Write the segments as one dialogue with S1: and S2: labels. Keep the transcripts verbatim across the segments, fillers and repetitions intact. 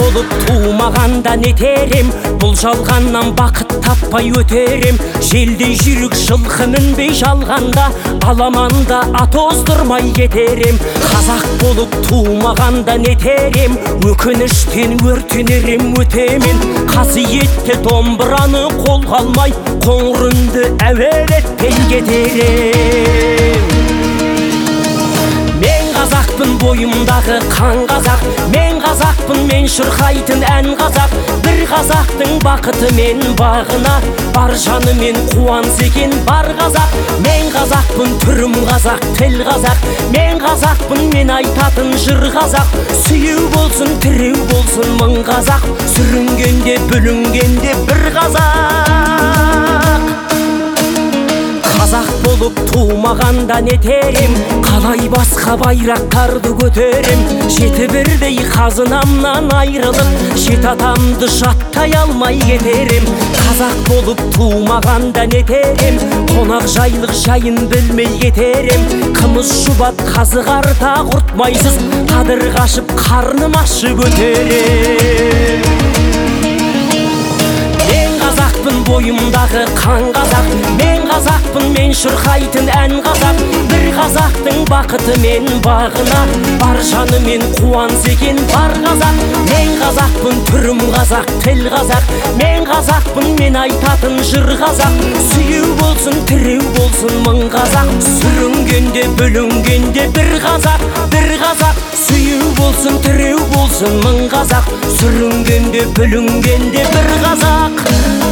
S1: болып тумағанда нетерем, бұл жалғаннан бақыт таппай өтерем. Желдей жүрік жылқы мінбей жалғанда, аламанда ат оздырмай кетерем. Қазақ болып тумағанда нетерем, өкініштен өртенерем өтемен. Қасиетті домбыраны қолға алмай, қоңыр үнді әуелеттен кетерем. Мен қазақпын, бойымдағы қан қазақ, мен қазақпын, мен шырқайтын ән қазақ. Бір қазақтың бақыты мен бағына, бар жанымен қуанса екен бар қазақ. Мен қазақпын, түрім қазақ, тіл қазақ, мен қазақпын, мен айтатын жыр қазақ. Сүйеу болсын, тіреу болсын мың қазақ, сүрінгенде бүлінгенде бір қазақ. Қазақ болып тумағанда нетерем, қалай басқа байрақтарды көтерем. Жеті бірдей қазынамнан айрылып, жет атамды жаттай алмай кетерем. Қазақ болып тумағанда нетерем, қонақ жайлық жайын білмей кетерем. Қымыз шұбат қазы қарта құртмайсыз, қадыр қашып қарным ашып өтерем. Қазақпын, бойымдағы қан қазақ, мен қазақпын, мен шырқайтын ән қазақ. Бір қазақтың бақыты мен бағына, бар жанымен қуанса екен бар қазақ. Мен қазақпын, түрім қазақ, тіл қазақ, мен қазақпын, мен айтатын жыр қазақ. Сүйеу болсын, тіреу болсын мың қазақ, сүрінгенде бүлінгенде бір қазақ. Бір қазақ, сүйеу болсын, тіреу болсын мың қазақ, сүрінгенде бүлінгенде бір қазақ.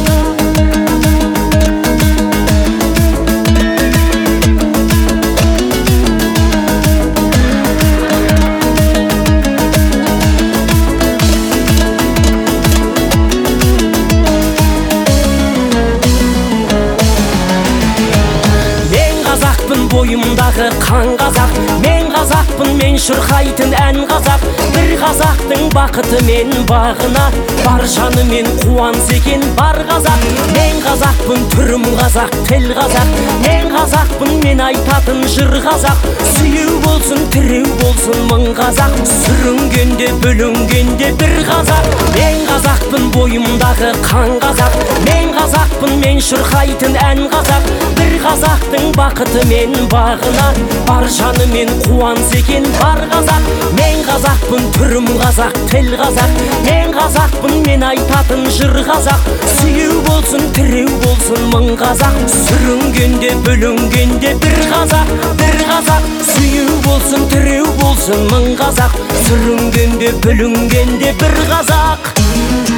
S1: Бойымдағы қан қазақ, мен қазақпын, мен шырқайтын ән қазақ. Бір қазақтың бақыты мен бағына, бар жанымен қуанса екен бар қазақ. Мен қазақпын, түрім қазақ, тіл қазақ, мен қазақпын, мен айтатын жыр қазақ. Сүйеу болсын, тіреу болсын мың қазақ, сүрінгенде бүлінгенде бір қазақ. Мен қазақпын, бойымдағы қан қазақ, мен қазақпын, мен шырқайтын ән қазақ. Бір қазақтың бақыты мен бағына, бар жанымен қуанса екен бар қазақ. Мен қазақпын, түрім қазақ, тіл қазақ, мен қазақпын, мен айтатын жыр қазақ. Сүйеу болсын, тіреу болсын мың қазақ, сүрінгенде бүлінгенде бір қазақ. Бір қазақ, сүйеу болсын, тіреу болсын мың қазақ, сүрінгенде бүлінгенде бір қазақ.